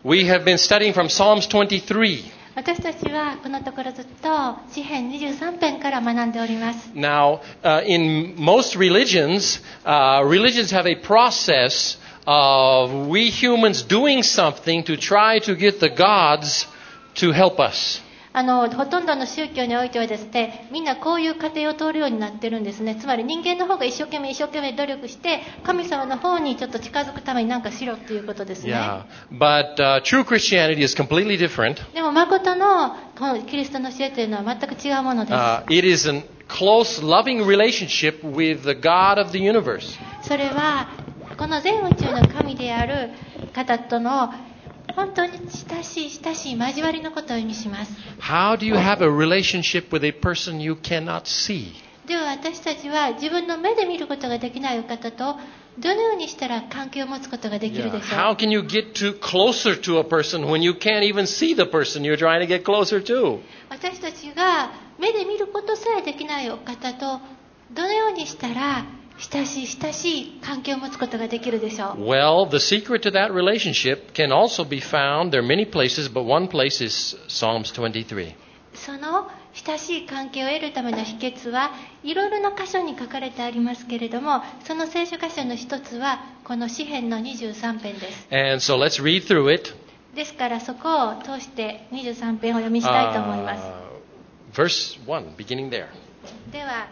We have been studying from Psalms 23. 私たちはこのところずっと詩編23編から学んでおります。 Now, in most religions, religions have a process of we humans doing something to try to get the gods to help us. ほとんどの宗教においてはですね、みんなこういう過程を通るようになってるんですね。つまり人間の方が一生懸命努力して神様の方にちょっと近づくために何かしろっていうことですね。 Yeah, but true Christianity is completely different. でも誠のこのキリストの教えというのは全く違うものです。 It is a close, loving relationship with the God of the universe. それはこの全宇宙の神である方との本当に親しい交わりのことを意味します。 How do you have a relationship with a person you cannot see? では私たちは自分の目で見ることができないお方とどのようにしたら関係を持つことができるでしょう。 How can you get closer to a person when you can't even see the person you're trying to get closer to? 私たちが目で見ることさえできないお方とどのようにしたら親しい関係を持つことができるでしょう。 Well, the secret to that relationship can also be found. There are many places, but one place is Psalms 23. その親しい関係を得るための秘訣はいろいろな箇所に書かれてありますけれども、その聖書箇所の一つはこの詩編の23編です。 And so let's read through it. ですからそこを通して23編を読みしたいと思います。 Verse 1, beginning there. では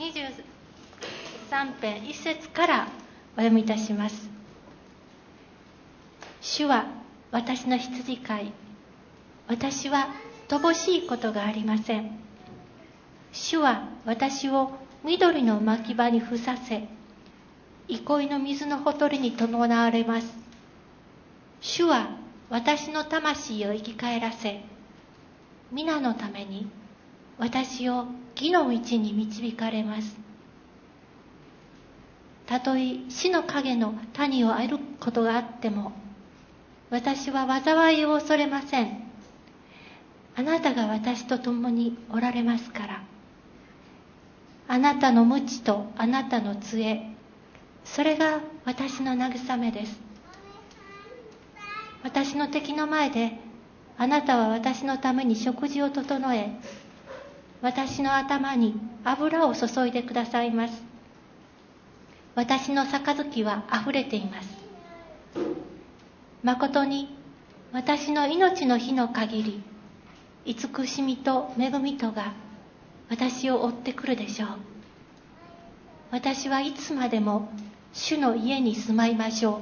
23編1節からお読みいたします。主は私の羊飼い、私は乏しいことがありません。主は私を緑の牧場に伏させ、憩いの水のほとりに伴われます。主は私の魂を生き返らせ、皆のために私を義の道に導かれます。たとえ死の影の谷を歩くことがあっても、私は災いを恐れません。あなたが私と共におられますから。あなたの鞭とあなたの杖、それが私の慰めです。私の敵の前であなたは私のために食事を整え、私の頭に油を注いでくださいます。私の杯はあふれています。誠に私の命の日の限り、慈しみと恵みとが私を追ってくるでしょう。私はいつまでも主の家に住まいましょう。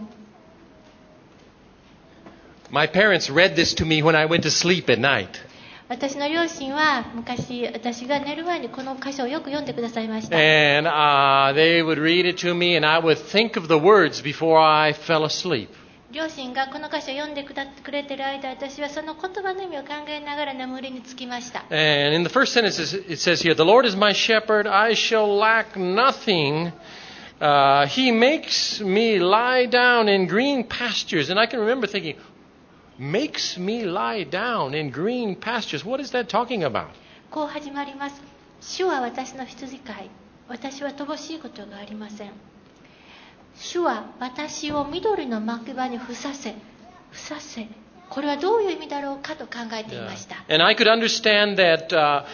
My parents read this to me when I went to sleep at night. 私の両親は昔私が寝る前にこの箇所をよく読んでくださいました。 And they would read it to me and I would think of the words before I fell asleep. 両親がこの箇所を読んでくれている間、私はその言葉の意味を考えながら眠りにつきました。 And in the first sentence it says here, The Lord is my shepherd, I shall lack nothing. He makes me lie down in green pastures. And I can remember thinking, makes me lie down in green pastures. What is that talking about? こう始まります。主は私の羊飼い、私は乏しいことがありません。主は私を緑の牧場に伏させ、これはどういう意味だろうかと考えていました。 And I could understand that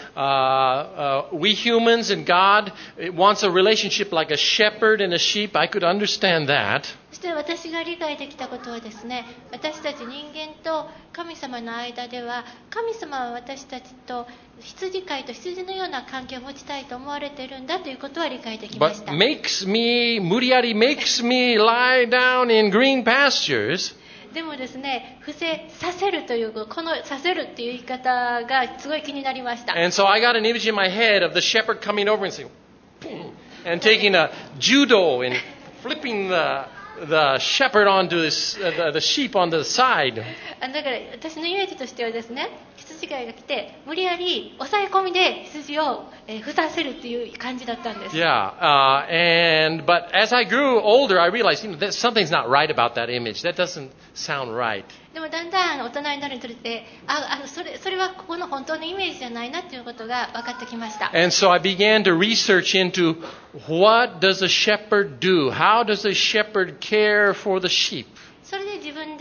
we humans and God wants a relationship like a shepherd and a sheep. I could understand that. そして私が理解できたことはですね、私たち人間と神様の間では、神様は私たちと羊飼いと羊のような関係を持ちたいと思われているんだということは理解できまし But た。 無理やり makes me lie down in green pastures. でもですね、伏せさせるというこのさせるっていう言い方がすごい気になりました。 And so I got an image in my head of the shepherd coming over and saying, and taking a judo and flipping the shepherd onto the sheep on the side. だから私のイメージとしてはですね、羊飼いが来て無理やり抑え込みで羊を伏させるっていう感じだったんです。 Yeah, but as I grew older, I realized, that something's not right about that image. That doesn't sound right. でもだんだん大人になるにつれて、それはここの本当のイメージじゃないなっていうことが分かってきました。 And so I began to research into what does a shepherd do? How does a shepherd care for the sheep? それで自分で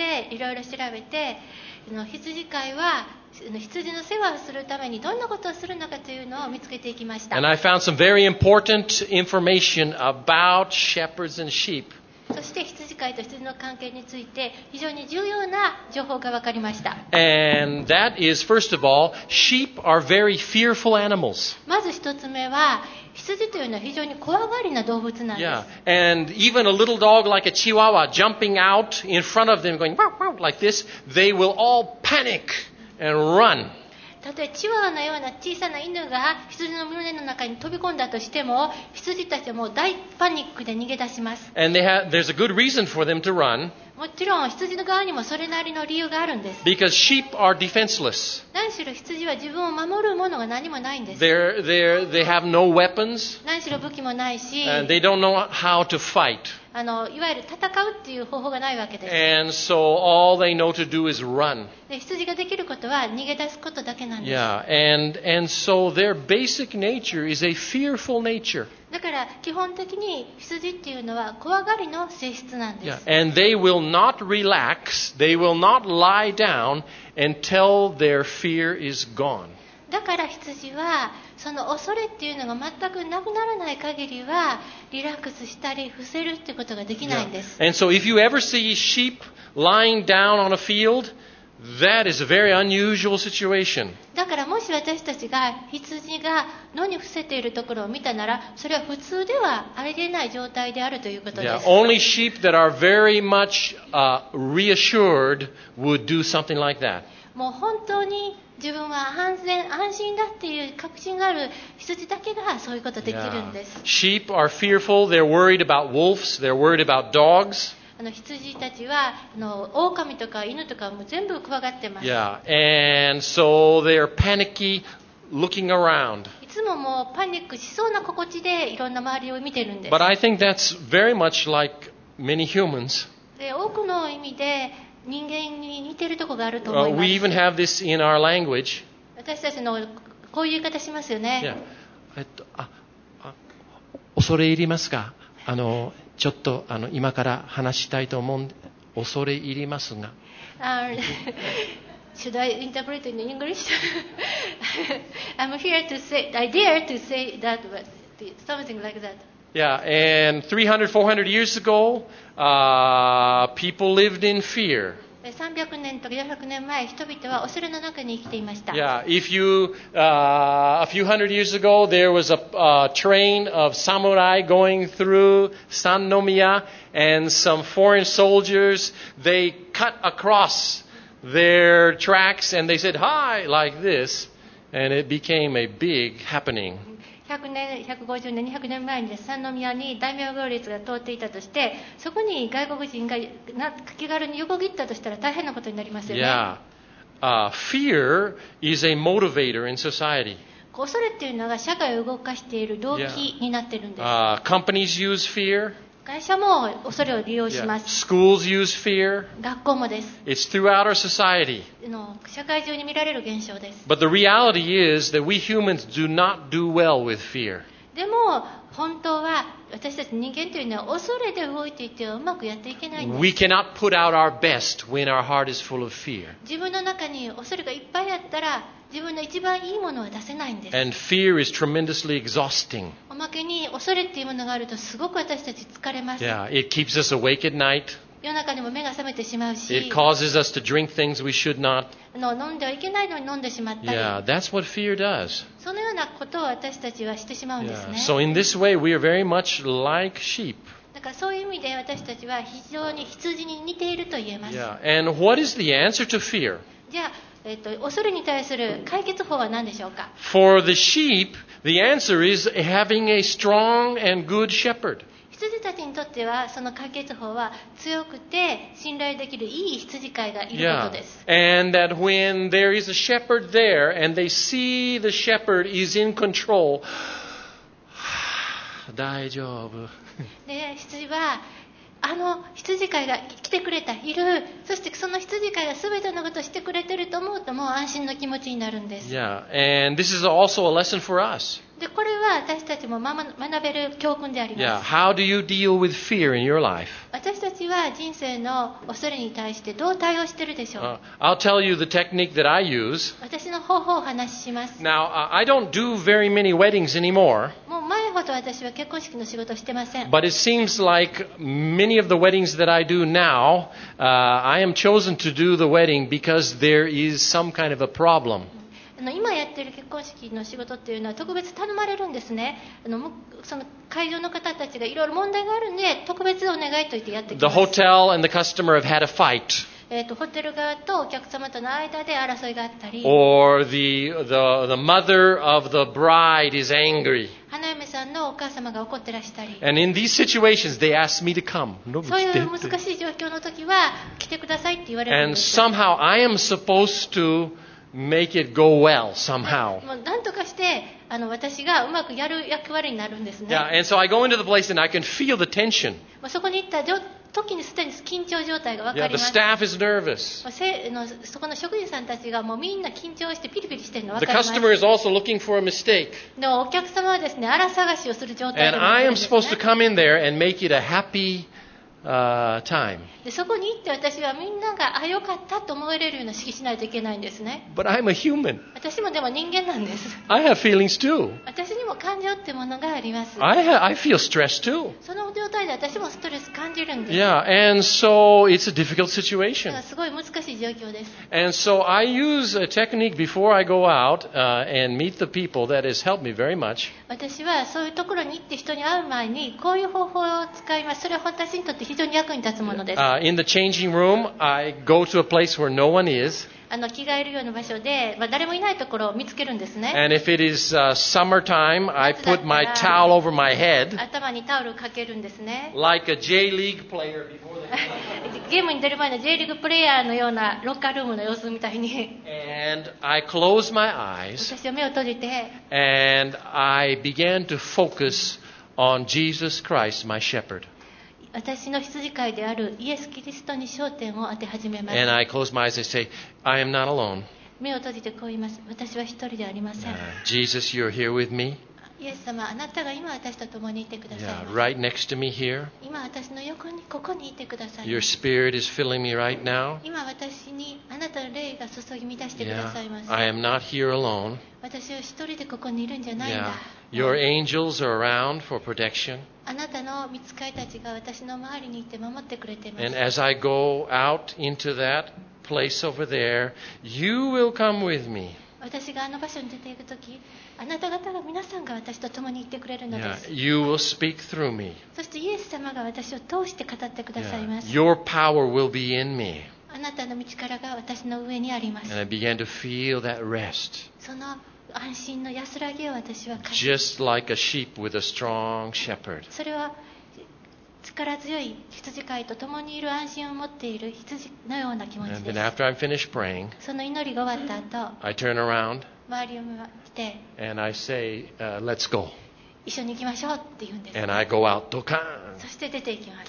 でいろいろ調べて、羊飼いは羊の世話をするためにどんなことをするのかというのを見つけていきました。 And I found some very important information about shepherds and sheep. そして羊飼いと羊の関係について非常に重要な情報が分かりました。 And that is, first of all, sheep are very fearful animals. まず一つ目は、羊というのは非常に怖がりな動物なんです。 Yeah. And even a little dog like a Chihuahua jumping out in front of them going wow, wow, like this, they will all panic and run. たとえチワワのような小さな犬が羊の胸の中に飛び込んだとしても、羊たちはもう大パニックで逃げ出します。 And there's a good reason for them to run, もちろん羊の側にもそれなりの理由があるんです。 because sheep are defenseless. 何しろ羊は自分を守るものが何もないんです。 They have no weapons, 何しろ武器もないし、 and they don't know how to fight. いわゆる戦うっていう方法がないわけです。 And so all they know to do is run. で、羊ができることは逃げ出すことだけなんです。 Yeah, and so their basic nature is a fearful nature. だから基本的に羊っていうのは怖がりの性質なんで Yeah, す。 and they will not relax, they will not lie down until their fear is gone. だから羊はその恐れっていうのが全くなくならない限りはリラックスしたり伏せるってことができないんです。 And so if you ever see sheep lying down on a field, that is a very unusual situation. だからもし私たちが羊が野に伏せているところを見たなら、それは普通ではありえない状態であるということで Yeah, す。 only sheep that are very much reassured would do something like that. もう本当に自分は安心だっていう確信がある羊だけがそういうことできるんです。 Sheep are fearful, they're worried about wolves, they're worried about dogs. 羊たちは狼とか犬とかも全部怖がってます。 Yeah, and so they're panicky looking around. いつももうパニックしそうな心地でいろんな周りを見てるんです。 But I think that's very much like many humans. で、多くの意味で人間に似てるところがあると思います。 We even have this in our language. 私たちのこういう言い方しますよね。 Yeah. 恐れ入りますか？ちょっと今から話したいと思うんで、恐れ入りますが。 Should I interpret in English? I'm here to say, I dare to say that, something like that. Yeah, and 300, 400 years ago, people lived in fear. 300年とか400年前、人々は恐れの中に生きていました。 Yeah, if you, a few hundred years ago, there was a train of samurai going through Sannomiya, and some foreign soldiers, they cut across their tracks and they said, "Hi," like this, and it became a big happening. 100年、150年、200年前に三宮に大名行列が通っていたとして、そこに外国人が気軽に横切ったとしたら大変なことになりますよね。 Yeah. Fear is a motivator in society. 恐れっていうのが社会を動かしている動機になっているんです。 Companies use fear. 会社も恐れを利用しま Yeah. す。 Schools use fear. 学校もです。 It's throughout our society. 社会中に見られる現象です。 But the reality is that we humans do not do well with fear. でも本当は私たち人間というのは恐れで動いていてはうまくやっていけないんです。 We cannot put out our best when our heart is full of fear. 自分の中に恐れがいっぱいあったら自分の一番いいものは出せないんです。 And fear is tremendously exhausting. おまけに恐れっていうものがあるとすごく私たち疲れます。 Yeah, it keeps us awake at night. 夜中でも目が覚めてしまうし、 It causes us to drink things we should not. 飲んではいけないのに飲んでしまったり、 Yeah, that's what fear does. そのようなことを私たちはしてしまうんですね。 So in this way, we are very much like sheep. だからそういう意味で私たちは非常に羊に似ていると言えます。 Yeah, and what is the answer to fear? じゃあ、恐れに対する解決法は何でしょうか。 For the sheep, the answer is having a strong and good shepherd. 羊たちにとってはその解決法は強くて信頼できるいい羊飼いがいることです。 And that when there is a shepherd there and they see the shepherd is in control, 大丈夫。 で、羊は羊飼いが来てくれた、いる。そしてその羊飼いが全てのことをしてくれてると思うと、もう安心の気持ちになるんです。 Yeah, and this is also a lesson for us. で、これは私たちも学べる教訓であり Yeah, ます。 how do you deal with fear in your life? 私たちは人生の恐れに対してどう対応してるでしょう。 I'll tell you the technique that I use. 私の方法をお話しします。 Now, I don't do very many weddings anymore, もう前ほど私は結婚式の仕事をしてません。 but it seems like many of the weddings that I do now, I am chosen to do the wedding because there is some kind of a problem. 今やってる結婚式の仕事っていうのは特別頼まれるんですね。その会場の方たちがいろいろ問題があるんで、特別お願いと言ってやってき The ます。 hotel and the customer have had a fight, ホテル側とお客様との間で争いがあったり、 or the mother of the bride is angry. 花嫁さんのお母様が怒ってらしたり、 And in these situations, they ask me to come. そういう難しい状況の時は来てくださいって言われるん And です。 somehow I am supposed to make it go well, somehow. もう何とかして私がうまくやる役割になるんですね。 Yeah, and so I go into the place and I can feel the tension. もうそこに行った時にすでに緊張状態が分か Yeah, り the ます。 staff is nervous. そこの職員さんたちがもうみんな緊張してピリピリしてるの The 分かります。 customer is also looking for a mistake. でお客様はですね、荒探しをする状態 And でなって I る am んです、 supposed to ね。 come in there and make it a happy time. でそこに行って私はみんなが良かったと思えれるような式しないといけないんですね。 But I'm a human. 私もでも人間なんです。 I have feelings too. 私にも感情ってものがあります。 I feel stress too. その状態で私もストレス感じるんです。 Yeah, and so it's a difficult だか situation. らすごい難しい状況です。 And so I use a technique before I go out and meet the people that has helped me very much. 私はそういうところに行って人に会う前にこういう方法を使います。それは私にとって非常に役に立つものです。 In the changing room, I go to a place where no one is. 着替えるような場所で、誰もいないところを見つけるんですね。 And if it is summertime, I put my towel over my head 頭にタオルをかけるんですね。 like a J League player before the ゲームに出る前の J リーグプレイヤーのようなロッカールームの様子みたいに And I close my eyes 私は目を閉じて、 and I began to focus on Jesus Christ, my shepherd. 私の羊飼いであるイエス・キリストに焦点を当て始めます。 And I close my eyes and say, I am not alone. 目を閉じてこう言います。私は一人ではありません。 Jesus, you're here with me. イエス様、あなたが今私と共にいてください Yeah, ます。 right next to me here. 今私の横にここにいてください Your ます。 spirit is filling me right now. 今私にあなたの霊が注ぎ満たしてくだ Yeah, さいます。 I am not here alone. 私は一人でここにいるんじゃないん Yeah, だ。 your angels are around for protection. あなたの御使いたちが私の周りにいて守ってくれています。 And as I go out into that place over there, you will come with me. 私があの場所に出ていくとき、あなた方が皆さんが私と共にいてくれるので Yeah, す。 you will speak through me. そしてイエス様が私を通して語ってください Yeah, ます。 your power will be in me. あなたの道からが私の上にあります。 And I began to feel that rest, その安心の安らぎを私は感じ、 just like a sheep with a strong shepherd. それは力強い羊飼いと共にいる安心を持っている羊のような気持ち And で then す。 after I'm finished praying, その祈りが終わった後、 I turn around 周りを見て and I say, let's go. 一緒に行きましょうって言うんです。 And I go out, dokan. そして出て行きます。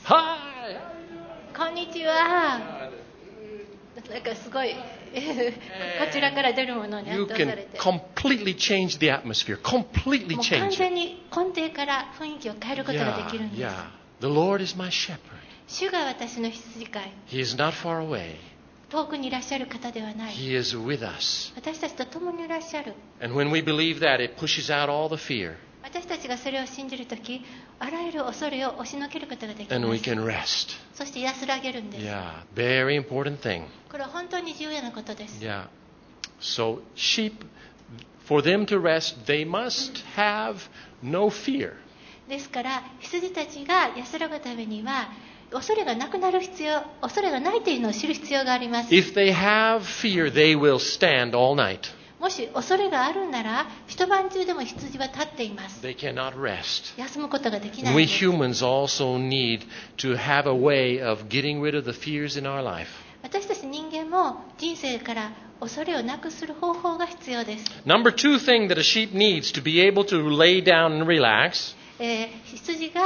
Hi! こんにちは。なんかすごいこちらから出るものに圧 You 倒さ can れて、 completely change the atmosphere, completely もう完 change it. 全に根底から雰囲気を変えることができるんです。 Yeah. The Lord is my shepherd. 主が私の羊飼い、 He is not far away. 遠くにいらっしゃる方ではない。 He is with us. 私たちと共にいらっしゃる。 And when we believe that, it pushes out all the fear. 私たちがそれを信じるとき、あらゆる恐れを押しのけることができ And ま we す。 can rest. そして安らげるんです。 Yeah. Very important thing. これは本当に重要なことです。 Yeah. So sheep, for them to rest, they must have no fear. ですから羊たちが安らぐためには恐れがなくなる必要、恐れがないというのを知る必要があります。 If they have fear, they will stand all night. もし恐れがあるなら一晩中でも羊は立っています。 They cannot rest. 休むことができない And ん we です。 humans also need to have a way of getting rid of the fears in our life. 私たち人間も人生から恐れをなくする方法が必要です。 Number two thing that a sheep needs to be able to lay down and relax 羊が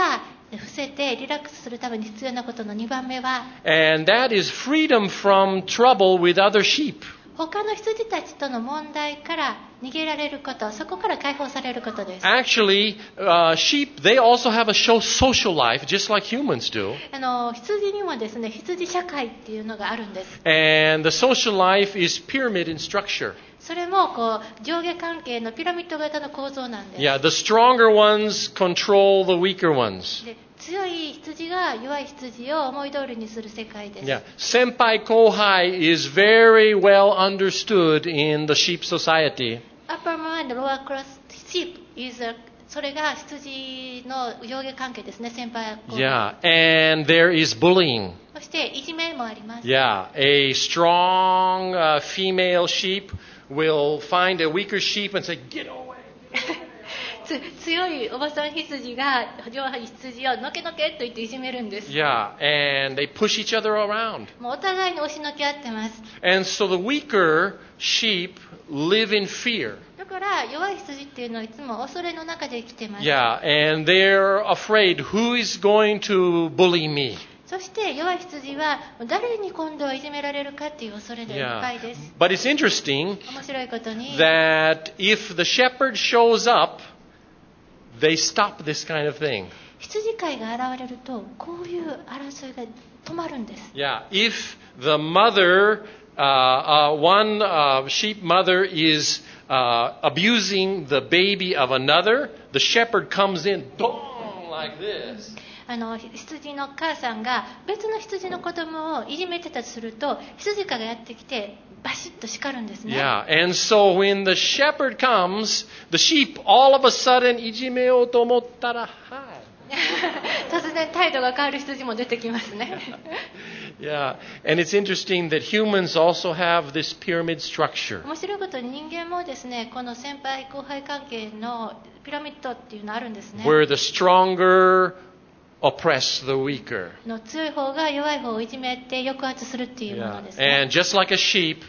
で伏せてリラックスするために必要なことの2番目は、 And that is freedom from trouble with other sheep. 他の羊たちとの問題から逃げられること、そこから解放されることです。 Actually, sheep, they also have a social life, just like humans do. 羊にもですね、羊社会っていうのがあるんです。 And the social life is pyramid in structure. それも上下関係のピラミッド型の構造なんです。 Yeah, the stronger ones control the weaker ones. で、強い羊が弱い羊を思い通りにする世界です。 Yeah, senpai kohai is very well understood in the sheep society. Upper mind, lower class sheep is それが羊の上下関係ですね、先輩後輩。 Yeah, and there is bullying. そしていじめもあります。 Yeah, a strong female sheep will find a weaker sheep and say, "Get away." 強いおばさん羊が弱い羊をのけのけと言っていじめるんです。 Yeah, and they push each other around. もうお互いに押しのけ合ってます。 And so the weaker sheep live in fear. だから弱い羊っていうのはいつも恐れの中で生きてます。 Yeah, and they're afraid, who is going to bully me? そして弱い羊は誰に今度はいじめられるかっていう恐れでいっぱいです。 But it's interesting 面白いことに、 that if the shepherd shows up, they stop this kind of thing. 羊飼いが現れるとこういう争いが止まるんです。 Yeah, if the mother, one sheep mother is abusing the baby of another, the shepherd comes in, dong, like this. 羊の母さんが別の羊の子供をいじめてたとすると、羊飼いがやってきてバシッと叱るんですね。 Yeah, and so when the shepherd comes, the sheep all of a sudden いじめようと思ったら、 突然態度が変わる羊も出てきますね。 Yeah, and it's interesting that humans also have this pyramid structure 面白いことに人間もですね、この先輩後輩関係のピラミッドっていうのあるんですね。 where the stronger oppress the weaker. 強い方が弱い方をいじめて抑圧するっていうもの Yeah. ですね。 And just like a sheep,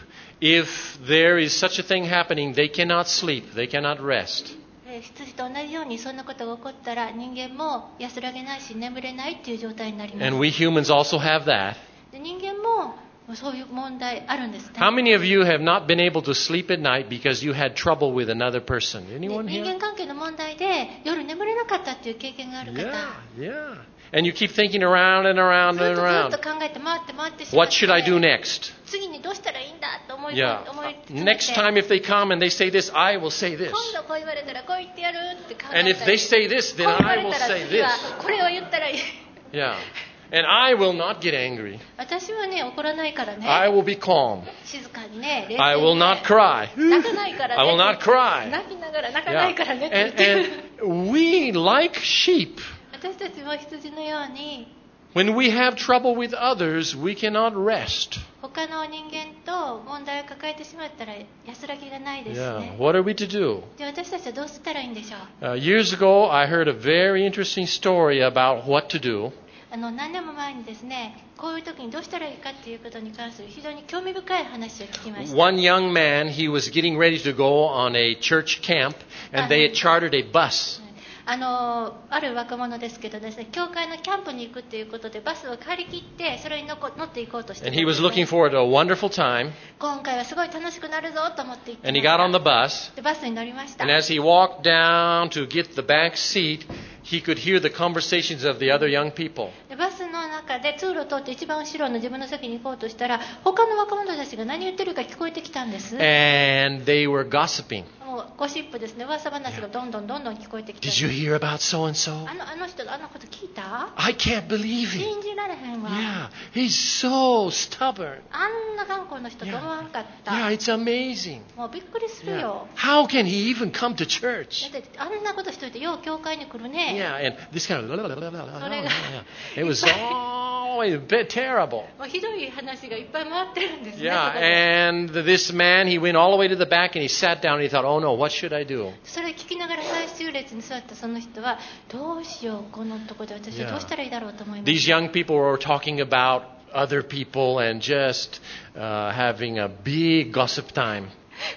if there is such a thing happening, they cannot sleep, they cannot rest. 羊と同じようにそんなことが起こったら人間も安らげないし眠れないっていう状態になります。 And we humans also have that. で人間もそういう問題あるんですね。 How many of you have not been able to sleep at night because you had trouble with another person? で Anyone 人 here? 間関係の問題で夜眠れなかったっていう経験がある方、 Yeah. And you keep thinking around and around ずっ and と around. ずっと考えて回って回ってしまっ What て、 should I do next? 次にどうしたらいいんだと思い Yeah. 詰めて、 Next time if they come and they say this, I will say this. 今度こう言われたらこう言ってやるって考えた And り、 if they say this, こう then 言わ I れ will たら say 次は this. これを言ったらいい。 Yeah. And I will not get angry. 私はね怒らないからね、 I will be calm. 静かにね、冷静にね、 I will not cry. 泣かないからね、 I will not cry. 泣きながら泣かない Yeah. からねって言って And we, like sheep, 私たちも羊のように when we have trouble with others, we cannot rest. 他の人間と問題を抱えてしまったら安らぎがないです Yeah. ね。 What are we to do? で私たちはどうしたらいいんでしょう。 Years ago, I heard a very interesting story about what to do. 何年も前にですね、こういう時にどうしたらいいかっていうことに関する非常に興味深い話を聞きました。 One young man, he was getting ready to go on a church camp, and they had chartered a bus. ある若者ですけどですね、教会のキャンプに行くっていうことでバスを借り切ってそれに乗っていこうとしてい And た he んです was ね。 looking forward to a wonderful time. 今回はすごい楽しくなるぞと思って行って And ま he した got on the bus. でバスに乗りました。 And as he walked down to get the back seat, he could hear the conversations of the other young people. でバスの中で通路を通って一番後ろの自分の席に行こうとしたら他の若者たちが何言ってるか聞こえてきたんです。 And they were gossiping. もうゴシップですね、噂話がどんどん聞こえてきて、 Did you hear about so and so? あの人のあのこと聞いた？ I can't believe it. 信じられへんわ。 Yeah, he's so stubborn. あんな頑固の人と思わんかった。 Yeah, it's amazing. もうびっくりする Yeah. よ。 How can he even come to church? だってあんなことしといてよう教会に来るね。 Yeah, and this kind of が it was always a bit terrible. もうひどい話がいっぱい回ってるんですね。 Yeah, そこで and this man, he went all the way to the back and he sat down and he thought, oh no, what should I do? それ聞きながら最終列に座ったその人はどうしようこのとこで私はどうしたらいいだろうと思いま These した。 young people were talking about other people and just having a big gossip time.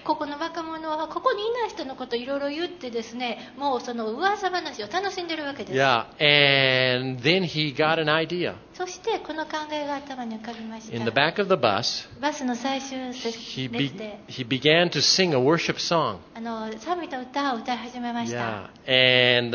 ここの若者はここにいない人のことをいろいろ言ってですね、もうその噂話を楽しんでるわけです。 Yeah, and then he got an idea. そしてこの考えが頭に浮かびました。 In the back of the bus, バスの最終列 he で began to sing a worship song. 賛美と歌を歌い始めました。 Yeah, and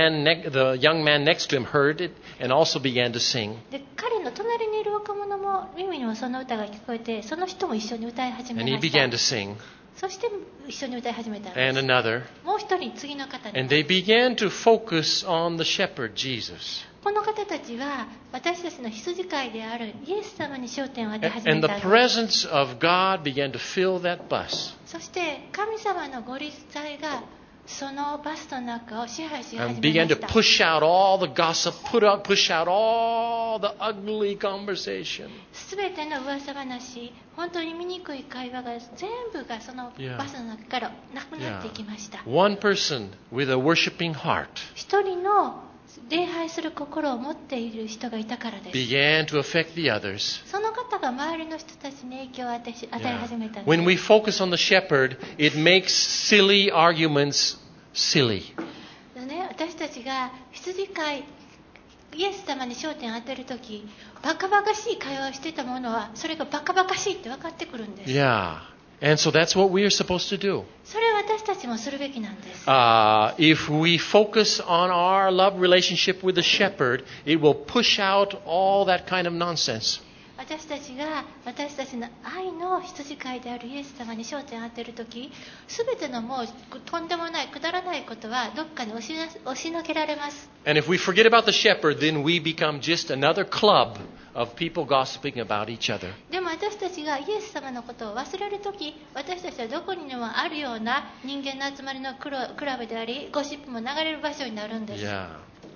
the young man next to him heard it and also began to sing. で、彼の隣にいる若者も耳にもその歌が聞こえて、その人も一緒に歌い始め And ま he した。 began to sing, そして一緒に歌い始めたん and です。 another. もう一人次の方に And they began to focus on the shepherd, Jesus. この方たちは私たちの羊飼いであるイエス様に焦点を当て始 And め the たんです。 presence of God began to fill that bus. そして神様のご立体がそのバスの中を支配し始 And め began ま to した。 push out all the gossip, push out all the ugly conversation. すべての噂話、本当に醜い会話が全部がそのバスの中からなくなっていきました。 One person with a worshiping heart 一人の礼拝する心を持っている人がいたからです。 began to affect the others. その方が周りの人たちに影響を与え始めたんです。 When we focus on the shepherd, it makes silly arguments silly. ね、私たちが羊飼いイエス様に焦点を当てるとき、バカバカしい会話をしていたものはそれがバカバカしいって分かってくるんです。 Yeah. And so that's what we are supposed to do. それは私たちもするべきなんです。 If we focus on our love relationship with the shepherd, it will push out all that kind of nonsense. 私たちが私たちの愛の羊飼いであるイエス様に焦点を当てるとき、すべてのもうとんでもないくだらないことはどっかに押しのけられます。 And if we forget about the shepherd, then we become just another club of people gossiping about each other. でも私たちがイエス様のことを忘れるとき、私たちはどこにでもあるような人間の集まりのクラブであり、ゴシップも流れる場所になるんです。 Yeah.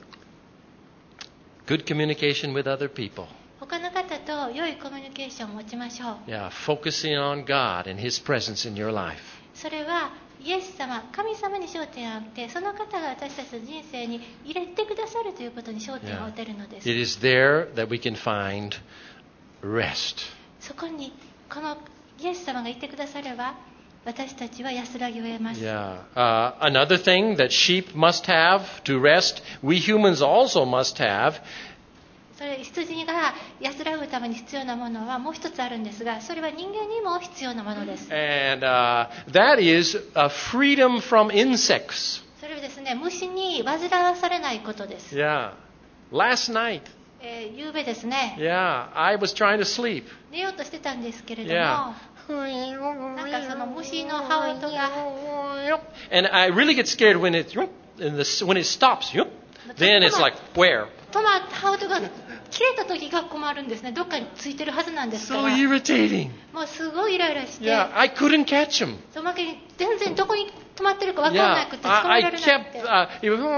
Good communication with other people. 他の方と良いコミュニケーションを持ちましょう。 Yeah, focusing on God and His presence in your life. それはイエス様、神様に焦点を当て、その方が私たちの人生に入れてくださるということに焦点を当てるのです。 It is there that we can find rest. そこにこのイエス様がいてくだされば、私たちは安らぎを得ます。 Yeah. Another thing that sheep must have to rest, we humans also must have, それ羊が安らぐために必要なものはもう一つあるんですが、それは人間にも必要なものです。 and that is freedom from insects. それはですね、虫に煩わされないことです。 Yeah. Last night, 夕べですね、 yeah, I was trying to sleep. 寝ようとしてたんですけれども、 Yeah. なんかその虫の羽音が And I really get scared when it stops. Then it's like, where? 羽音が切れた時が困るんですね。どっかについてるはずなんですか So ら。 irritating. もうすごいイライラして、 Yeah, I couldn't catch him. おまけに全然どこに止まってるか分からな Yeah, くて捕ま I えられなく kept, て。 it was,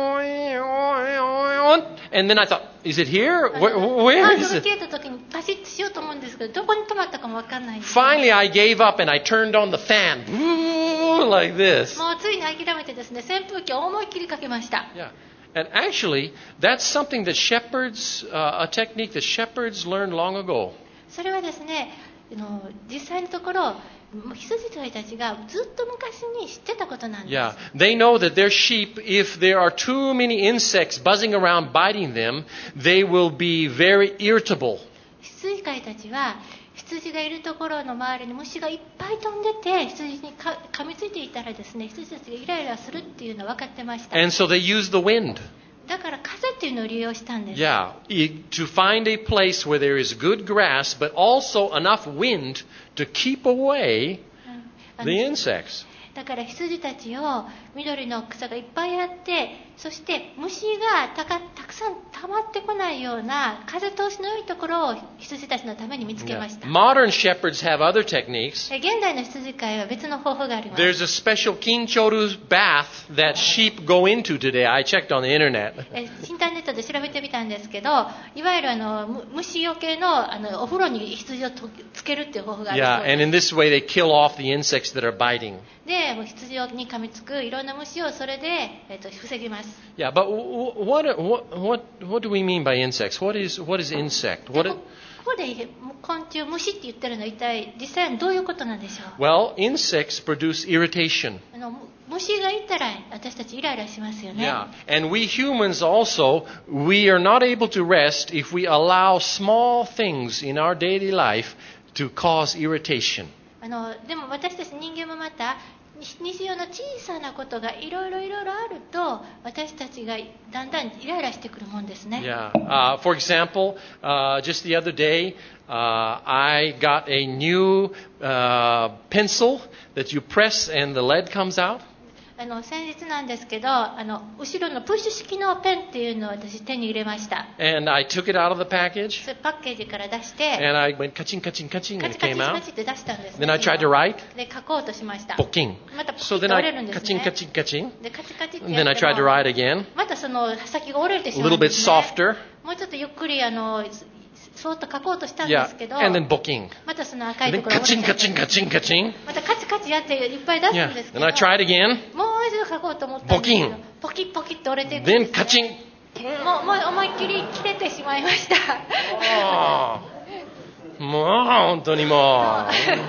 and then I thought, is it here? Where ハー is トが it? 切れた時にパシッとしようと思うんですけど、どこに止まったかも分からないんです。 Finally, I gave up and I turned on the fan. Like this. もうついに諦めてですね、扇風機を思いっきりかけました。 Yeah. And actually, that's something that shepherds, a technique that shepherds learned long ago. それはですね、実際のところ羊飼いたちがずっと昔に知ってたことなんです。 Yeah. They know that their sheep, if there are too many insects buzzing around biting them, they will be very irritable. 羊飼いたちは羊がいるところの周りに虫がいっぱい飛んでて、羊に噛みついていたらですね、羊たちがイライラするっていうのは分かってました。 And so they use the wind. だから風っていうのを利用したんです。 Yeah. To find a place where there is good grass, but also enough wind to keep away うん the insects. だから羊たちを緑の草がいっぱいあって、そして虫がたくさん溜まってこないような風通しの良いところを羊たちのために見つけました。 Modern shepherds have other techniques. 現代の羊飼いは別の方法があります。 There's a special Kinchoru bath that sheep go into today. I checked on the internet. インターネットで調べてみたんですけど、いわゆる虫よけのお風呂に羊をつけるっていう方法があるそう Yeah, です。 and in this way they kill off the insects that are biting. で、羊に噛みつくいろんな虫をそれで、防ぎます。 Yeah, but what do we mean by insects? What is insect? ここで昆虫、虫って言ってるのは一体実際にどういうことなんでしょう。 Well, insects produce irritation. 虫がいたら私たちイライラしますよね。 Yeah. And we humans also, we are not able to rest if we allow small things in our daily life to cause irritation. でも私たち人間もまた日常の小さなことがいろいろあると私たちがだんだんイライラしてくるもんですね。 Yeah. For example, just the other day, I got a new pencil that you press and the lead comes out. 先日なんですけど後ろのプッシュ式のペンっていうのを私手に入れました。 And I took it out of the package それパッケージから出して and I went ka-ching, ka-ching, ka-ching カ and チ it カチ came カ out. チって出したんですね。 Then I tried to write, で書こうとしました。 booking. またポキ So ッ then と折 I れるんです ka-ching, ね。 ka-ching, ka-ching. でカチカチって And や then I って tried to も write again, またその先が折れて a しまう little んで bit すね。 softer. もうちょっとゆっくりそーっと書こうとしたんで Yeah. すけど、 And then booking. またその赤い And と then ころ折れ ka-ching, ちゃっ ka-ching, て ka-ching, ka-ching. またカチカチやっていっぱい出す Yeah. んですけ And ど、 I tried again. もう一度書こうと思ったんですけど、ポキッポキッと折れていくんで Then すね。 ka-ching. もう思いっきり切れてしまいました。 もう本当にも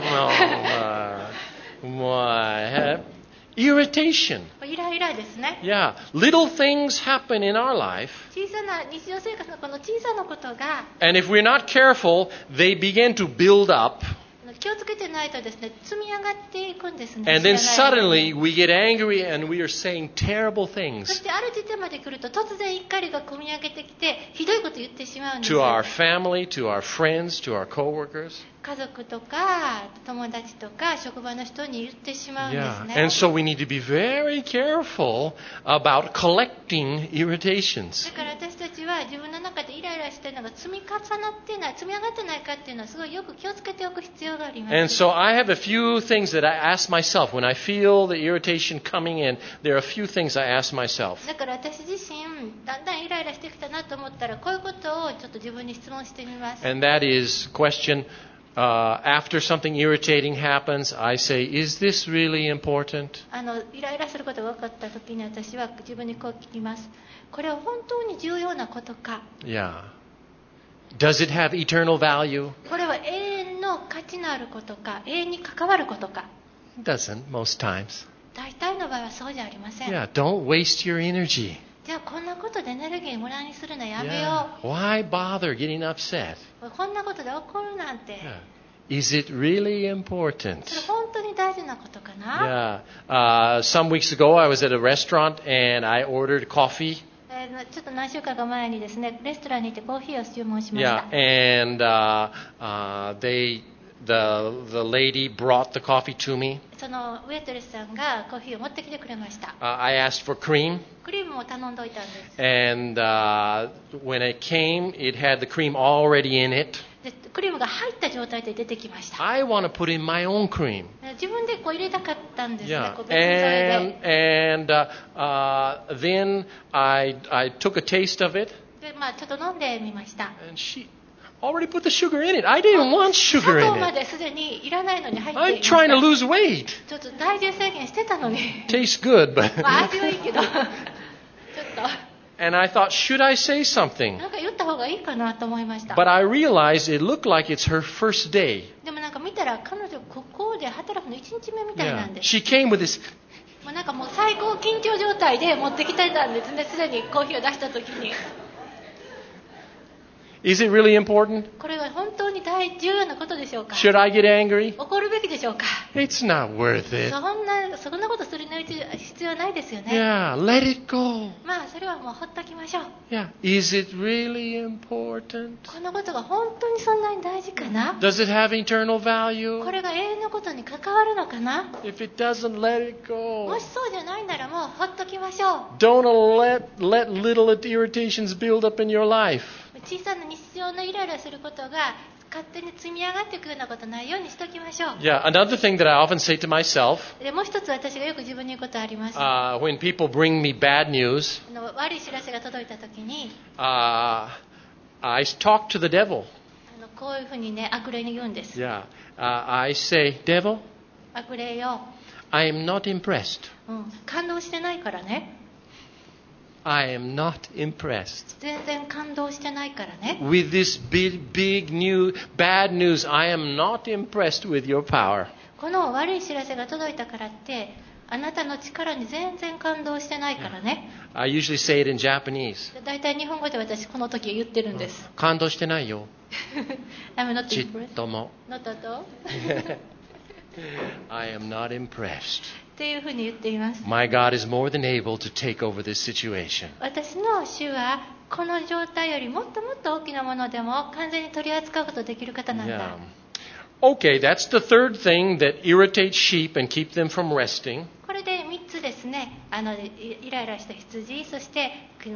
う irritation. イライラですね。 Yeah, little things happen in our life, 小さな日常生活のこの小さなことが and if we're not careful, they begin to build up, 気をつけてないとですね、積み上がっていくんですね。 and then 知らない間に suddenly we get angry and we are saying terrible そ things してある時点まで来ると突然怒りが込み上げてきてひどいこと言ってしまうんです to よ。 our family, to our friends, to our coworkers. 家族とか友達とか職場の人に言ってしまうんです Yeah, ね。 and so we need to be very careful about collecting irritations. だから私たちは自分の中でイライラしているのが積み重なってない、積み上がってないかっていうのはすごいよく気をつけておく必要があります。 And so I have a few things that I ask myself when I feel the irritation coming in. There are a few things I ask myself. だから私自身だんだんイライラしてきたなと思ったらこういうことをちょっと自分に質問してみます。 And that is question, after something irritating happens, I say, is this really important? イライラすることが分かった時に私は自分にこう聞きます。これは本当に重要なことか。 Yeah. Does it have eternal value? これは永遠の価値のあることか、永遠に関わることか。 It doesn't, most times. 大体の場合はそうじゃありません。 Yeah, don't waste your energy. じゃあこんなことでエネルギー無駄にするのやめ Yeah. よ Why bother getting upset? う。こんなことで怒るなんて。 Yeah. Is it really それ important? 本当に大事なことかな。 Yeah. Some weeks ago, I was at a restaurant and I ordered coffee. ちょっと何週間か前にですね、レストランに行ってコーヒーを注文しまし Yeah, た。 and the lady brought the coffee to me. そのウェイトレスさんがコーヒーを持ってきてくれました。 I asked for cream, クリームも頼んどいたんです。 and when it came, it had the cream already in it. でクリームが入った状態で出てきました。 I want to put in my own cream. 自分でこう入れたかったんですね。 Yeah, こう別添え and then I took a taste of it, で。ちょっと飲んでみました。 and she already put the sugar in it. I didn't want 砂 sugar 糖 in ま it. ですでにいらないのに入ってい I'm ました。 trying to lose weight. ちょっと体重制限してたのに。 Tastes good, but 味はいいけど、ちょっと and I thought, should I say something? なんか言った方がいいかなと思いました。 But I realized it looked like it's her first day. でもなんか見たら彼女ここで働くの1日目みたいな Yeah. んです。 She came with this. もうなんかもう最高緊張状態で持ってきてたんですね。すでにコーヒーを出した時に。 Is it really important? これは本当に重要なことでしょうか。 Should I get angry? 怒るべきでしょうか。 It's not worth it. そんなことする必要ないですよね。 Yeah, let it go. それはもうほっときましょう。 Yeah. Is it really important? このことが本当にそんなに大事かな。 Does it have eternal value? これが永遠のことに関わるのかな。 If it doesn't, let it も go. しそうじゃないならもうほっときましょう。 Don't let little irritations build up in your life. 小さな日常のイライラすることが勝手に積み上がっていくようなことないようにしときましょう。 Yeah, another thing that I often say to myself, でもう一つ私がよく自分に言うことあります。 when people bring me bad news, 悪い知らせが届いた時に I talk to the devil. こういうふうにね、悪霊に言うんです。 Yeah. I say, devil, 悪霊よ、 I am not impressed. 感動してないからね。 I am not impressed. 全然感動してないからね。 With this big new bad news, I am not impressed with your power. この悪い知らせが届いたからってあなたの力に全然感動してないからね。 I usually say it in Japanese. だいたい日本語で私この時言ってるんです。 感動してないよ。 I'm not ちっ impressed. とも。 Not at all. I am not impressed. っていうふうに言っています。 My God is more than able to take over this situation. 私の主はこの状態よりもっともっと大きなものでも完全に取り扱うことができる方なんだ。 Yeah. Okay, that's the third thing that irritates sheep and keep them from resting. これで3つですね。イライラした羊、そして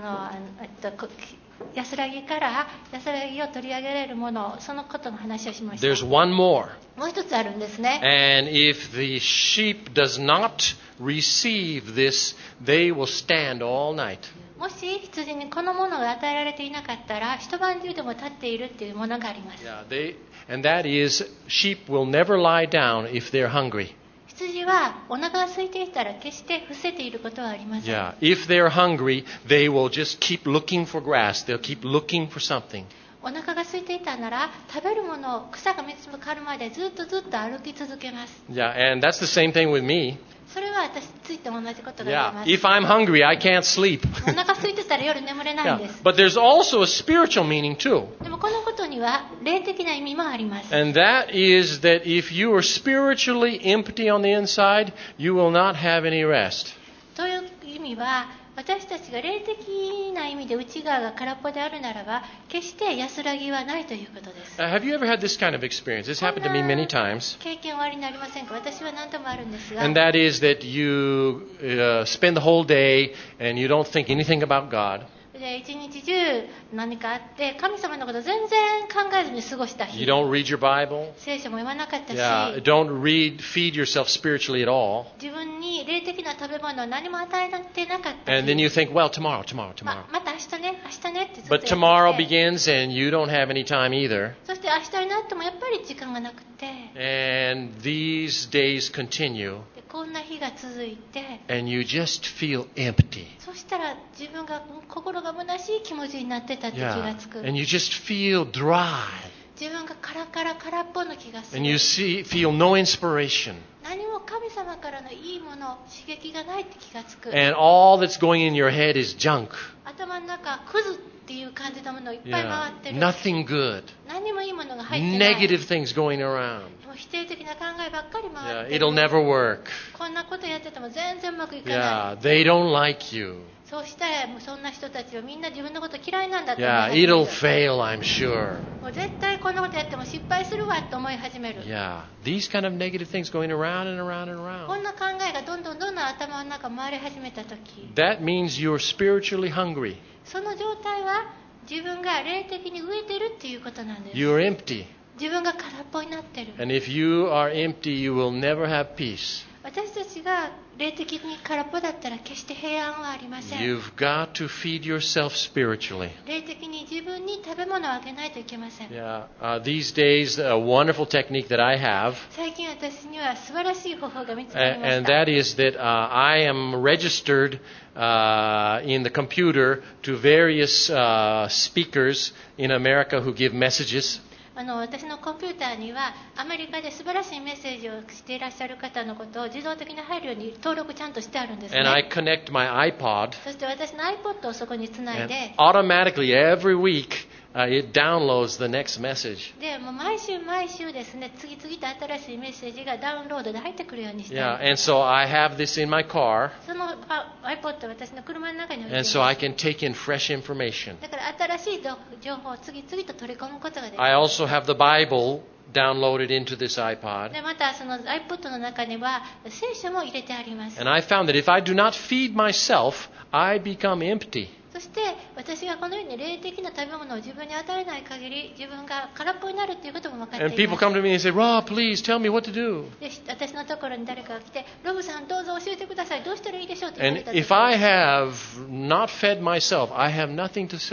安らぎから安らぎを取り上げられるもの、そのことの話をしました。 There's one more. もう一つあるんですね。 And if the sheep does not receive this, they will stand all night. もし羊にこのものが与えられていなかったら一晩中でも立っているっていうものがあります。 Yeah, and that is, sheep will never lie down if they're hungry. 羊はお腹が空いていたら決して伏せていることはありません。 Yeah, if they're hungry, they will just keep looking for grass. They'll keep looking for something. お腹が空いていたなら食べるものを草が見つかるまでずっと歩き続けます。 Yeah, and that's the same thing with me. それは私についても同じことが言え Yeah, ます。 if I'm hungry, I can't sleep. お腹空いてたら夜眠れないん Yeah, です。 but there's also a spiritual meaning too. でもこのことには霊的な意味もあります。 And that is that if you are spiritually empty on the inside, you will not have any rest. という意味は私たちが霊的な意味で内側が空っぽであるならば決して安らぎはないということです。 Have you ever had this kind of experience? This happened to me many times. 経験おありになりませんか？私は何度もあるんですが、 And that is that you spend the whole day and you don't think anything about God. で一日中何かあって神様のこと全然考えずに過ごした日、 You don't read your Bible. 聖書も読まなかったし、 Yeah, don't feed yourself spiritually at all. 自分に霊的な食べ物を何も与えてなかった日、 And then you think, well, tomorrow. また明日ねってずっと But 言ってきて tomorrow begins and you don't have any time either. そして明日になってもやっぱり時間がなくて、 And these days continue でこんな日が続いて、 and you just feel empty. そしたら自分が心が虚しい気持ちになってたって気が Yeah. つく。 And you just feel dry. 自分が空っぽの気がする。 And you feel no inspiration. 何も神様からのいいもの、刺激がないって気がつく。 And all that's going in your head is junk. 頭の中クズっていう感じのものいっぱい回って Yeah. る。 Nothing good. 何もいいものが入ってない。 Negative things going around. もう否定的な考えばっかり Yeah. 回ってる。 It'll never work. こんなことやってても全然うまくいかない。 Yeah. They don't like you. そうしたらもうそんな人たちはみんな自分のこと嫌いなんだって思い Yeah. 始める。 It'll fail, I'm sure. もう絶対こんなことやっても失敗するわって思い始める。 Yeah. These kind of negative things going around and around and こ around. んな考えがどんどん頭の中回り始めたとき、 That means you're spiritually hungry. その状態は自分が霊的に飢えてるっていうことなんです。 You're empty. 自分が空っぽになってる。 And if you are empty, you will never have peace. 私たちが霊的に空っぽだったら決して平安はありません。 You've got to feed yourself spiritually. 霊的に自分に食べ物をあげないといけません。 Yeah. These days, a wonderful technique that I have, 最近私には素晴らしい方法が見つかりまし and た。 that is that I am registered in the computer to various speakers in America who give messages. 私のコンピューターにはアメリカで素晴らしいメッセージをしていらっしゃる方のことを自動的に入るように登録ちゃんとしてあるんです And I ね。 connect my iPod, そして私の iPod をそこにつない and で、 automatically every week it downloads the next message. でもう毎週ですね、次々と新しいメッセージがダウンロードで入ってくるようにして Yeah, ある。 and so I have this in my car, そのiPod を私の車の中に置いてい and ます。 so I can take in fresh information. だから新しい情報を次々と取り込むことができ I る。 also have the Bible downloaded into this iPod. でまたその iPod の中には聖書も入れてあります。 And I found that if I do not feed myself, I become empty. そして私がこのように霊的な食べ物を自分に与えない限り自分が空っぽになるということも分かって And い people ます。 come to me and say, Rob, please tell me what to do. で私のところに誰かが来て、ロブさんどうぞ教えてください、どうしたらいいでしょうって言わ And れた時、 if I have not fed myself, I have nothing to say.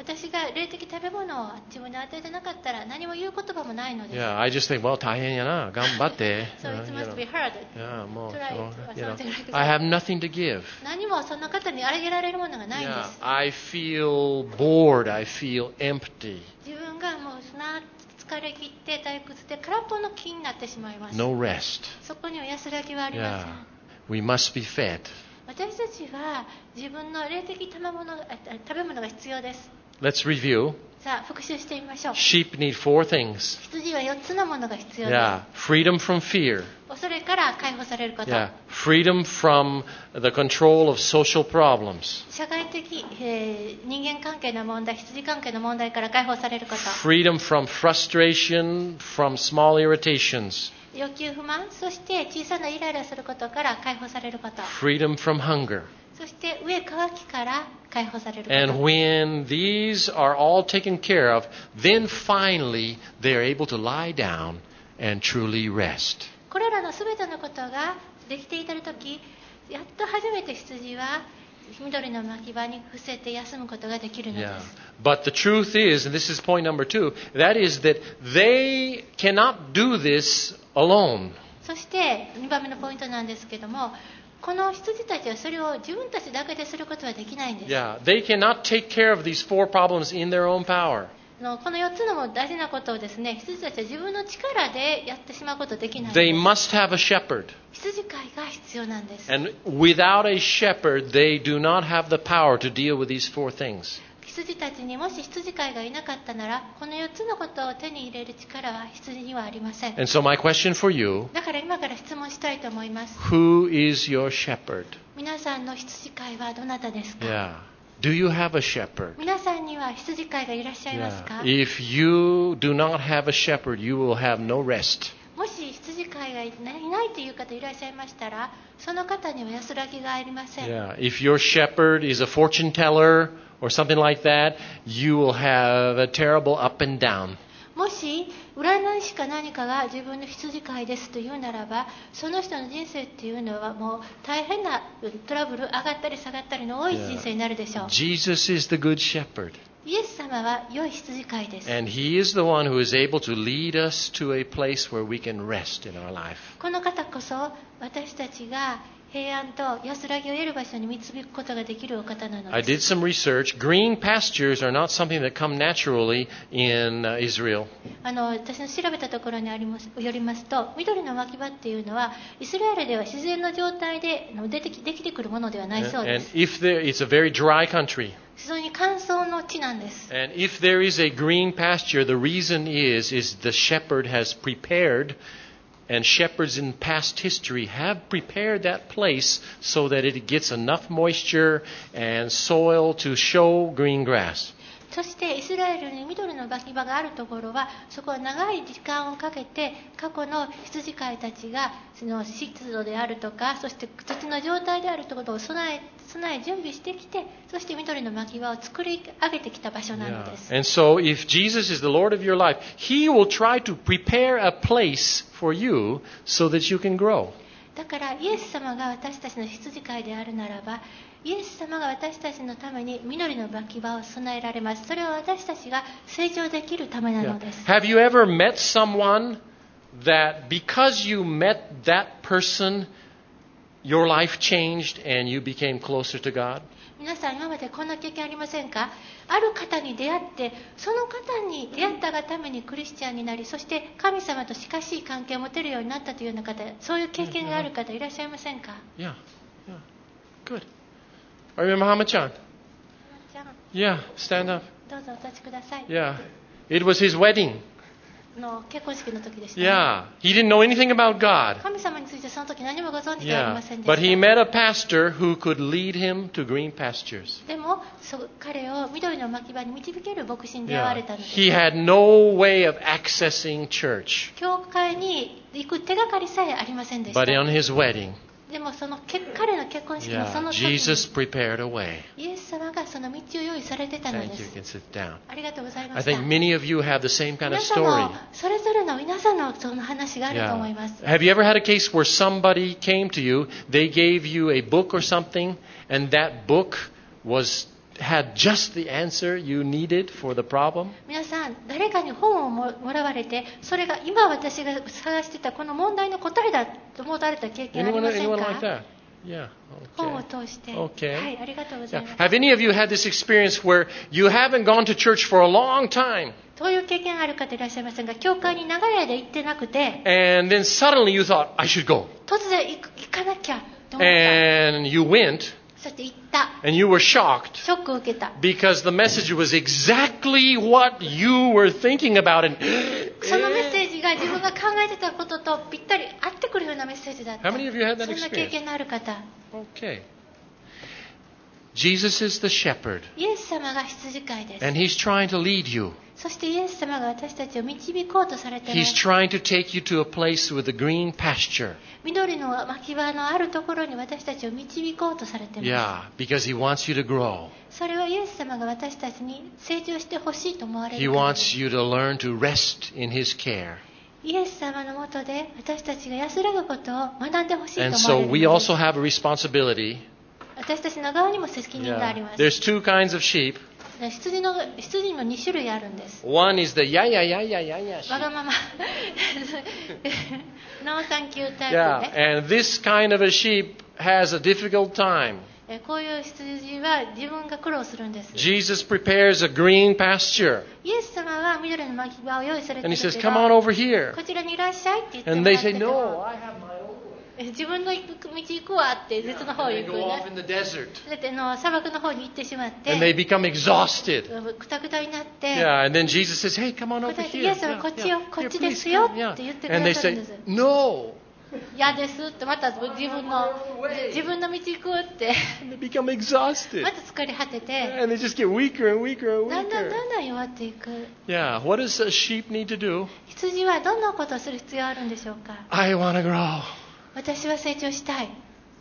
私が霊的食べ物を自分に与えてなかったら何も言う言葉もないのです。 Yeah, I just think, well, 大変やな、頑張って。 So it must be hard. Yeah, もう、 Try it or you know, something like that. I have nothing to give. 何もその方にあげられるものがないんで Yeah, す。 I feel bored. I feel empty. 自分がもう疲れ切って退屈で空っぽの気になってしまいます。 No rest. そこには安らぎはありません。 Yeah, we must be fed. 私たちは自分の霊的食べ物が必要です。 Let's review. さあ復習してみましょう。 Sheep need 4 things. 羊は4つのものが必要で Yeah, freedom from fear. す。恐れから解放されること。 Yeah, freedom from the control of social problems. 社会的、人間関係の問題、羊関係の問題から解放されること。 Freedom from frustration, from small irritations. 欲求不満、そして小さなイライラすることから解放されること。 Freedom from hunger. そして飢え渇きから解放されるこ And と。 when these are all taken care of, then finally they are able to lie down and truly rest. これらのすべてのことができていたとき、やっと初めて羊は緑の牧場に伏せて休むことができるので Yeah. す。 But the truth is, and this is point number 2, that is that they cannot do this alone. そして2番目のポイントなんですけども、この羊たちはそれを自分たちだけですることはできないんです。 Yeah, they cannot take care of these 4 problems in their own power. この4つの大事なことをですね、羊たちは自分の力でやってしまうことはできないん They です。 must have a shepherd. 羊飼いが必要なんです。 And without a shepherd, they do not have the power to deal with these 4 things. 羊たちにもし羊飼いがいなかったなら、この4つのことを手に入れる力は羊にはありません。 And so my question for you, だから今から質問したいと思います。 who is your shepherd? 皆さんの羊飼いはどなたですか？ Yeah. Do you have a shepherd? 皆さんには羊飼いがいらっしゃいますか？ If you do not have a shepherd, you will have no rest. もし羊飼いがいないという方いらっしゃいましたら、その方には安らぎがありません。 Yeah. If your shepherd is a fortune teller or something like that, you will have a terrible up and down. もし占い師か何かが自分の羊飼いですというならば、その人の人生っていうのはもう大変なトラブル、上がったり下がったりの多い人生になるでしょう。 Jesus is the good shepherd. イエス様は良い羊飼いです。 And he is the one who is able to lead us to a place where we can rest in our life. この方こそ私たちが平安と安らぎを得る場所に導くことができるお方なの I です。 did some research. Green pastures are not something that come naturally in Israel. 私の調べたところによりますと、緑の牧場っていうのはイスラエルでは自然の状態でできてくるものではないそうで And す。 it's a very dry country. 非常に乾燥の地なんです。 And if there is a green pasture, the reason is the shepherd has prepared, and shepherds in past history have prepared that place so that it gets enough moisture and soil to show green grass. そしてイスラエルに緑の牧場があるところは、そこは長い時間をかけて過去の羊飼いたちがその湿度であるとか、そして土の状態であるということを備え準備してきて、そして緑の牧場を作り上げてきた場所なのです。 And so if Jesus is the Lord of your life, He will try to prepare a place for you so that you can grow. だからイエス様が私たちの羊飼いであるならば、イエス様が私たちのために緑の牧場を備えられます。それは私たちが成長できるためなのです。 Have you ever met someone that because you met that person, your life changed and you became closer to God? 皆さん今までこんな経験ありませんか？ある方に出会って、その方に出会ったがためにクリスチャンになり、そして神様と近しい関係を持てるようになったというような方、そういう経験がある方いらっしゃいませんか？ Yeah. Good. I remember Hama-chan. じゃあ Yeah, stand up. どうぞお立ちください。 Yeah. It was his wedding. 結婚式の時でしたね。 Yeah. He didn't know anything about God. 神様についてその時何もご存知ではあり Yeah. ませんで But し he た。 met a pastor who could lead him to green pastures. でも彼を緑の牧場に導ける牧師に出会われ Yeah. たのです。 He had no way of accessing church. 教会に行く手がかりさえありませんでした。 But on his wedding, でも彼の結婚式のそ yeah, の時に Jesus prepared a way. イエス様がその道を用意されてたの Thank で you. You す。 can sit down. ありがとうございま I した。 think many of you have the same kind of 皆さん story. もそれぞれの皆さんのその話があると思います。 Yeah. Have you ever had a case where somebody came to you, they gave you a book or something, and that book was had just the answer you needed for the problem? 皆さん、誰かに本をもらわれて、それが今私が探してたこの問題の答えだと思われた経験ありません Anyone like か？ that? Yeah. 本を Okay. 通して。 Okay. はい、ありがとうござい Yeah. ます。 Have any of you had this experience where you haven't gone to church for a long time, そういう経験ある方いらっしゃいませんが、教会に長い間行ってなくて、 and then suddenly you thought, I should go. 突然行かなきゃと思った。 And you went, そして行った。 and you were shocked ショックを受けた。 because the message was exactly what you were thinking about. And そのメッセージが自分が考えてたこととぴったり合ってくるようなメッセージだった。 How many of you had that そんな経験のある方。 Okay. Jesus is the shepherd, イエス様が羊飼いです。 and he's trying to lead you. そしてイエス様が私たちを導こうとされていま He's す。 trying to take you to a place with a green pasture. 緑の牧場のあるところに私たちを導こうとされていま Yeah, because he wants you to grow. す。それはイエス様が私たちに成長してほしいと思われ He るからです。 wants you to learn to rest in his care. イエス様のもとで私たちが安らぐことを学んでほしいと And 思わ so れる we のです。 also have a responsibility. 私たちの側にも責任があり Yeah. ます。 There's two kinds of sheep. 羊にも2種類あるんです。 One is the yeah, yeah, yeah, yeah, yeah, yeah わが sheep. ままノーサンキュータイプで、 Yeah, and this kind of a sheep has a difficult time. こういう羊は自分が苦労するんです。 Jesus prepares a green pasture. イエス様は緑の牧場を用意されて And い he る says, け come on ど、 over here. こちらにいらっしゃいって言っても And ら they って say, て no, も、 I have my own way. 自分の道行くわって別の方 And に they 行 go く off in ね。 the desert. だって砂漠の方に行ってしまって And they become exhausted. くたくたになって、 Yeah, and then Jesus says, hey, come on over 答えて here. イエスは Yeah, こっちよ、 yeah. こっ Here, ちで please すよ come. って Yeah. 言ってく And だ they さるん say, です。 no. 嫌ですってまた自分の道行くって And they become exhausted. また疲れ果てて、 And they just get weaker and weaker and だんだん weaker. だんだん弱っていく。 Yeah, what does a sheep need to do? 羊はどんなことをする必要あるんでしょうか？ I want to grow. 私は成長したい。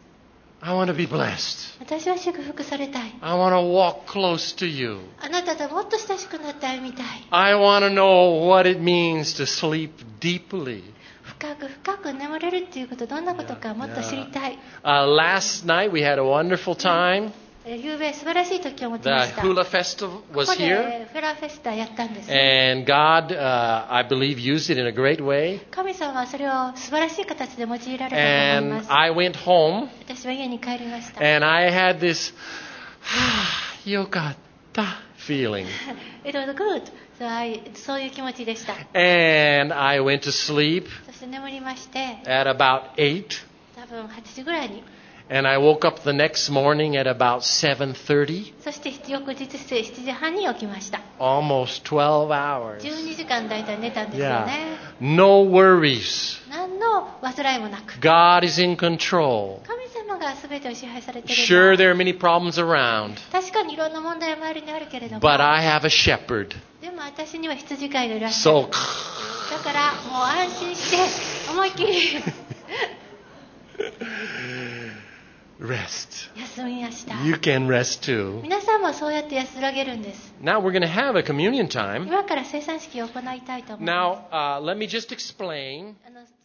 I want to be blessed. 私は祝福されたい。 I want to walk close to you. あなたともっと親しくなって歩みたい。 I want to know what it means to sleep deeply. 深く深く眠れるっていうことどんなことかもっと知りたい。 Last night we had a wonderful time. 夕べ素晴らしい時を持ち The ました。こ hula festival こ was で here. フラフェスタやったんです。 And God, I believe, used it in a great way. 神様はそれを素晴らしい形で用いられたと思いま And す。 I went home 私は家に帰りました。 and I had this, よかった feeling. It was good. そういう気持ちでした。 And I went to sleep そして眠りまして、 at about 8. 多分8時ぐらいに。 And I woke up the next morning at about 7:30. そして翌日7時半に起きました。 Almost 12 hours. 12時間だいたい寝たんですよ Yeah. ね。 No worries. 何の煩いもなく。 God is in control. 神様が全てを支配されている。 Sure, there are many problems around, 確かにいろんな問題は周りにあるけれども、 but I have a shepherd. でも私には羊飼いがいらっしゃる。 So, だからもう安心して思いっきり rest. 休みました。 You can rest too. 皆さんもそうやって安らげるんです。 Now we're going to have a communion time. 今から生産式を行いたいと思います。 Now, let me just explain.